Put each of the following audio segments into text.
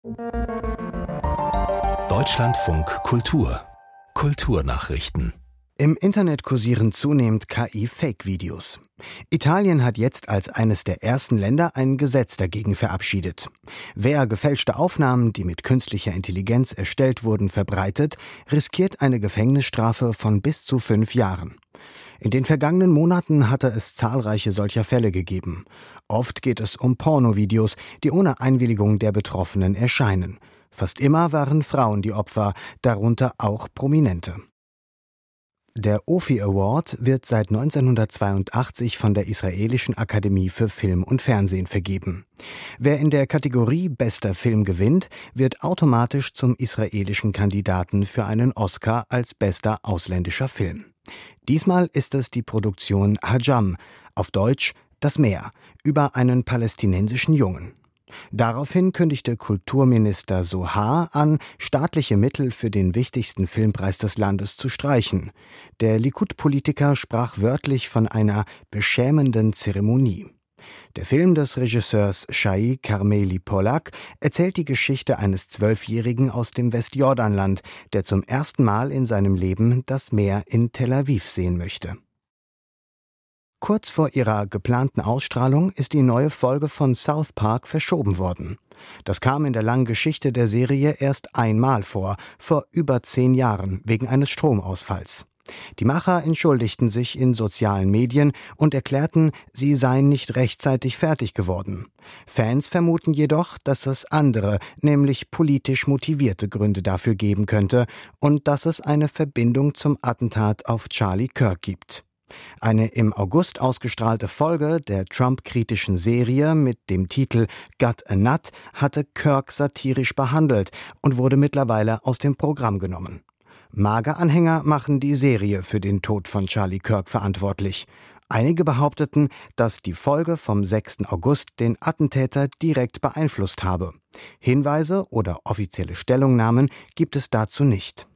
Deutschlandfunk Kultur. Kulturnachrichten. Im Internet kursieren zunehmend KI-Fake-Videos. Italien hat jetzt als eines der ersten Länder ein Gesetz dagegen verabschiedet. Wer gefälschte Aufnahmen, die mit künstlicher Intelligenz erstellt wurden, verbreitet, riskiert eine Gefängnisstrafe von bis zu 5 Jahren. In den vergangenen Monaten hatte es zahlreiche solcher Fälle gegeben. Oft geht es um Pornovideos, die ohne Einwilligung der Betroffenen erscheinen. Fast immer waren Frauen die Opfer, darunter auch Prominente. Der Ophir Award wird seit 1982 von der Israelischen Akademie für Film und Fernsehen vergeben. Wer in der Kategorie Bester Film gewinnt, wird automatisch zum israelischen Kandidaten für einen Oscar als bester ausländischer Film. Diesmal ist es die Produktion Hajam, auf Deutsch Das Meer, über einen palästinensischen Jungen. Daraufhin kündigte Kulturminister Zohar an, staatliche Mittel für den wichtigsten Filmpreis des Landes zu streichen. Der Likud-Politiker sprach wörtlich von einer beschämenden Zeremonie. Der Film des Regisseurs Shai Carmeli Pollack erzählt die Geschichte eines 12-Jährigen aus dem Westjordanland, der zum ersten Mal in seinem Leben das Meer in Tel Aviv sehen möchte. Kurz vor ihrer geplanten Ausstrahlung ist die neue Folge von South Park verschoben worden. Das kam in der langen Geschichte der Serie erst einmal vor über 10 Jahren, wegen eines Stromausfalls. Die Macher entschuldigten sich in sozialen Medien und erklärten, sie seien nicht rechtzeitig fertig geworden. Fans vermuten jedoch, dass es andere, nämlich politisch motivierte Gründe dafür geben könnte und dass es eine Verbindung zum Attentat auf Charlie Kirk gibt. Eine im August ausgestrahlte Folge der Trump-kritischen Serie mit dem Titel Got a Nut hatte Kirk satirisch behandelt und wurde mittlerweile aus dem Programm genommen. MAGA-Anhänger machen die Serie für den Tod von Charlie Kirk verantwortlich. Einige behaupteten, dass die Folge vom 6. August den Attentäter direkt beeinflusst habe. Hinweise oder offizielle Stellungnahmen gibt es dazu nicht.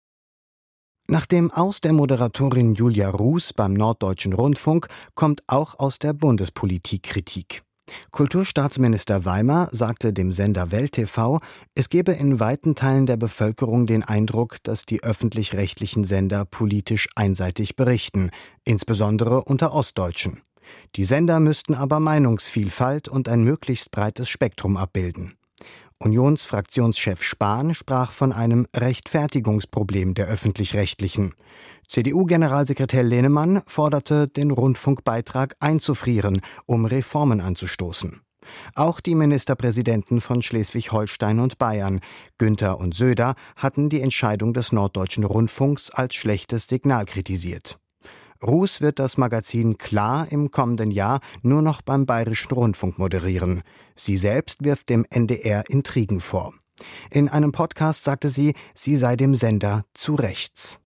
Nach dem Aus der Moderatorin Julia Ruß beim Norddeutschen Rundfunk kommt auch aus der Bundespolitik Kritik. Kulturstaatsminister Weimer sagte dem Sender Welt TV, es gebe in weiten Teilen der Bevölkerung den Eindruck, dass die öffentlich-rechtlichen Sender politisch einseitig berichten, insbesondere unter Ostdeutschen. Die Sender müssten aber Meinungsvielfalt und ein möglichst breites Spektrum abbilden. Unionsfraktionschef Spahn sprach von einem Rechtfertigungsproblem der Öffentlich-Rechtlichen. CDU-Generalsekretär Lehnemann forderte, den Rundfunkbeitrag einzufrieren, um Reformen anzustoßen. Auch die Ministerpräsidenten von Schleswig-Holstein und Bayern, Günther und Söder, hatten die Entscheidung des Norddeutschen Rundfunks als schlechtes Signal kritisiert. Ruß wird das Magazin Klar im kommenden Jahr nur noch beim Bayerischen Rundfunk moderieren. Sie selbst wirft dem NDR Intrigen vor. In einem Podcast sagte sie, sie sei dem Sender zu rechts.